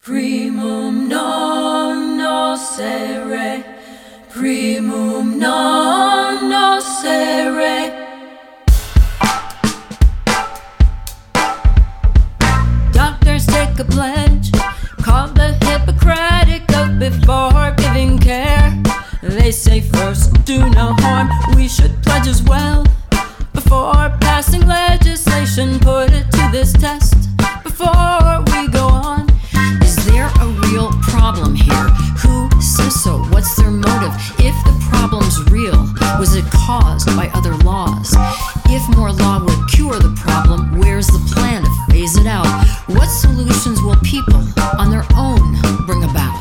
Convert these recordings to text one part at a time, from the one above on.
Primum non nocere, primum non nocere. Doctors take a pledge called the Hippocratic Oath before giving care. They say first, do no harm. We should pledge as well before passing legislation. Put it to this test before we go on. Is there a real problem here? Who says so? What's their motive? If the problem's real, was it caused by other laws? If more law would cure the problem, where's the plan to phase it out? What solutions will people on their own bring about?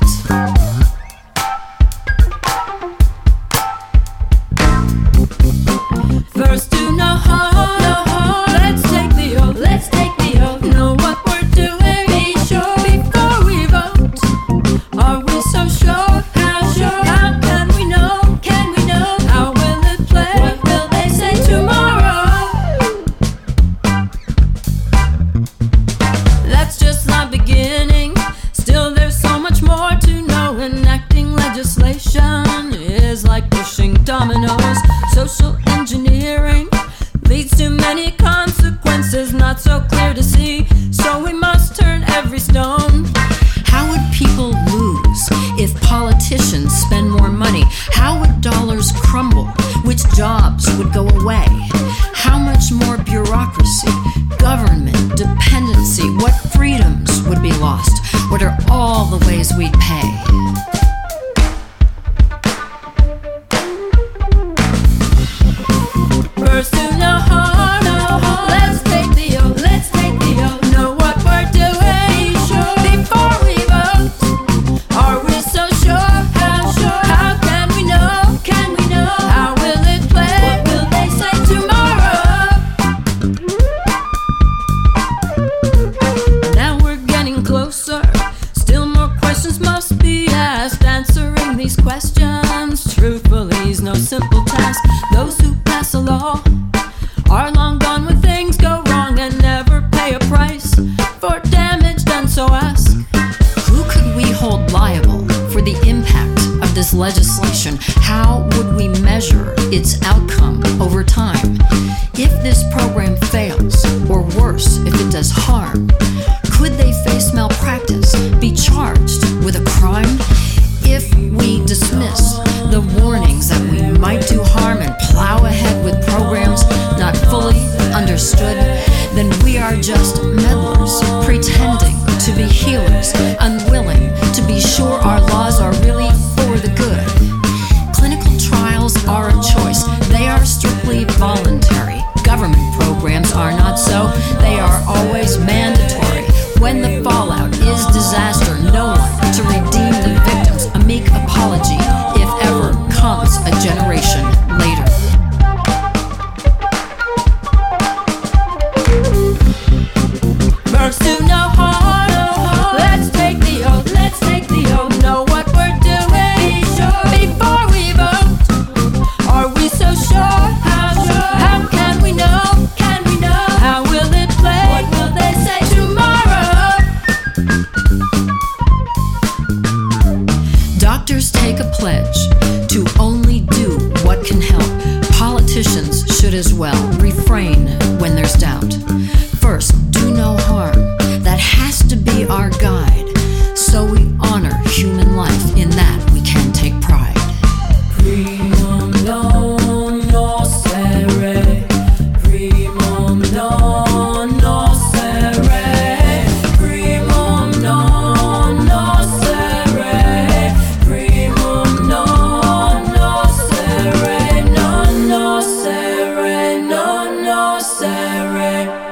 First, do no harm, no harm. Let's take the oath, let's take the oath. Know what we're doing, be sure before we vote. Are we so sure? How sure? How can we know? Can we know? How will it play? What will they say tomorrow? That's just the beginning. Still, there's so much more to know. Enacting legislation is like pushing dominoes. Social engineering leads to many consequences not so clear to see, so we must turn every stone. How would people lose if politicians spend more money? How would dollars crumble? Which jobs would go away? How much more bureaucracy, government dependency? What freedoms would be lost? What are all the ways we'd pay? First, do no harm, no harm. Let's take the oath, let's take the oath. Know what we're doing, be sure before we vote. Are we so sure? How sure? How can we know? Can we know? How will it play? What will they say tomorrow? Now we're getting closer. Still more questions must be asked. Answering these questions truthfully is no simple task. Those who pass a law are long gone when things go wrong and never pay a price for damage done, so ask, Who could we hold liable for the impact of this legislation? How would we measure its outcome over time? If this program fails, or worse, if it does harm, could they face malpractice, be charged with a crime? If we dismiss the warnings that we might do harm and plow ahead with programs not fully understood, then we are just meddlers pretending to be healers, unwilling to be sure our laws are really for the good. Clinical trials are a choice. They are strictly voluntary. Government programs are not so. They are always mandatory. When the fallout is disaster, no one to redeem the victims. A meek apology, if ever, comes a generation later. first, do no harm, no harm. Let's take the oath, let's take the oath. Know what we're doing, be sure before we vote. Are we so sure? How sure? How can we know? Can we know? How will it play? What will they say tomorrow? Doctors take a pledge to only do what can help. Politicians should as well refrain when there's doubt. First, do no harm. That has to be our guide. So we honor human life. In that we can take pride. Primum non nocere, primum non nocere, primum non nocere, primum non nocere, non nocere, non nocere.